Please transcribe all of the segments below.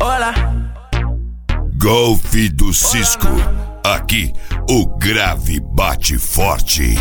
Olá. Golfe do Cisco. Aqui o grave bate forte.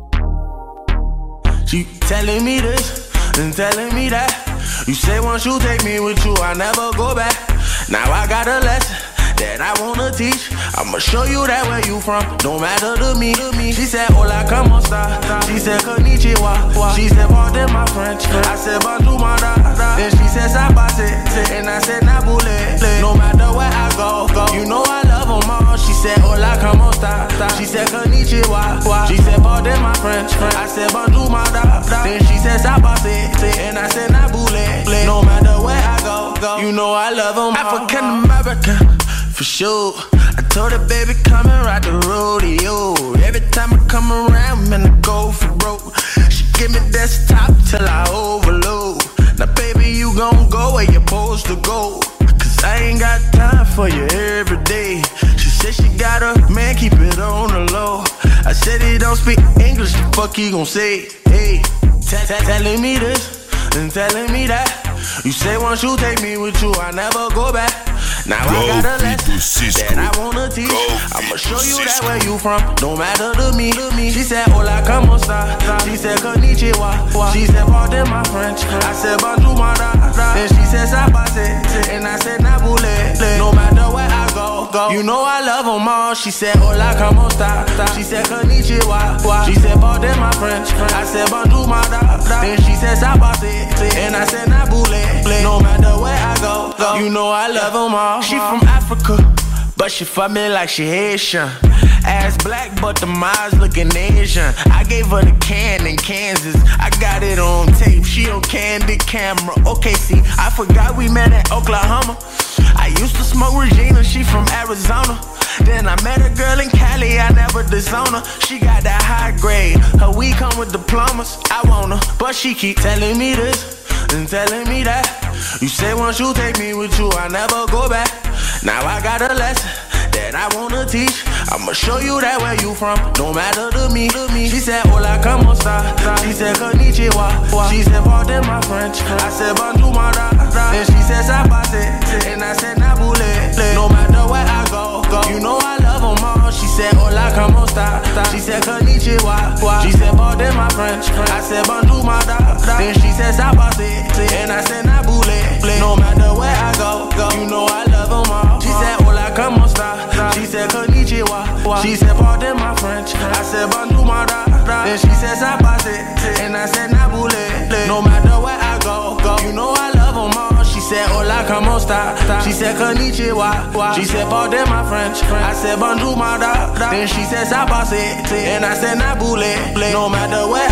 She telling me this and telling me that. You say once you take me with you, I never go back. Now I got a lesson that I wanna teach. I'ma show you that where you from, don't matter to me. She said, hola, como esta? She said, konnichiwa. She said, pardon my French. I said, bonjour, mada. Then she said, sabase. And I said, nabule. No matter where I go, you know I love them all. She said, hola, como esta? She said, konnichiwa. She said, pardon my French. I said, bonjour, mada. Then she said, sabase. And I said, nabule. No matter where I go, you know I love them all. African American. For sure, I told her, baby, come and ride the rodeo. Every time I come around, man, I go for broke. She give me desktop till I overload. Now, baby, you gon' go where you're supposed to go. Cause I ain't got time for you every day. She said she got a man, keep it on the low. I said he don't speak English, the fuck he gon' say? Hey, telling me this and telling me that. You say once you take me with you, I never go back. Now I got a lesson that I wanna teach. I'ma show you that where you from, don't matter to me. She said, hola, como esta? She said, konnichiwa. She said, pardon my French. I said, bonjour, mada. Then she said, sabase. And I said, nabule. No matter where I go, you know I love them all. She said, hola, como esta? She said, konnichiwa. She said, pardon my French. I said, bonjour, mada. Then she said, sabase. And I said, nabule. No matter where I go, you know I love them all. She from Africa, but she fuck me like she Haitian. Ass black, but the eyes looking Asian. I gave her the can in Kansas. I got it on tape, she on candid camera. Okay, see, I forgot we met in Oklahoma. I used to smoke Regina, she from Arizona. Then I met a girl in Cali, I never disown her. She got that high grade, her weed come with diplomas. I want her, but she keep telling me this and telling me that. You say once you take me with you, I never go back. Now I got a lesson that I wanna teach. I'ma show you that where you from, don't matter to me. She said, hola, como esta? She said, konnichiwa. She said, pardon my French. I said, bonjour, mada. Then she said, sabase. And I said, nabule. No matter where I go, you know I love them all. She said, hola, como esta? She said, konnichiwa. She said, pardon my French. I said, bonjour, mada. Then she said, sabase. And I said, nabule. No matter where I go, you know I love them all. She said, hola, como esta? She said, konnichiwa. She said, pardon my French. I said, bonjour, mada. Then she said, sabase. And I said, nabule. No matter where I go, you know I love them all. She said, hola, como esta? She said, konnichiwa. She said, pardon my French. I said, bonjour, mada. Then she said, sabase. And I said, nabule. No matter where